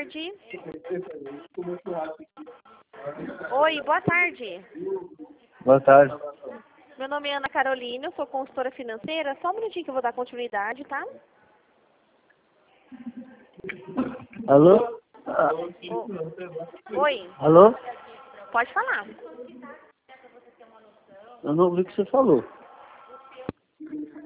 tarde. Oi, boa tarde. Boa tarde. Meu nome é Ana Carolina, eu sou consultora financeira. Só um minutinho que eu vou dar continuidade, tá? Alô? Oi, Alô? pode falar. Eu não ouvi o que você falou.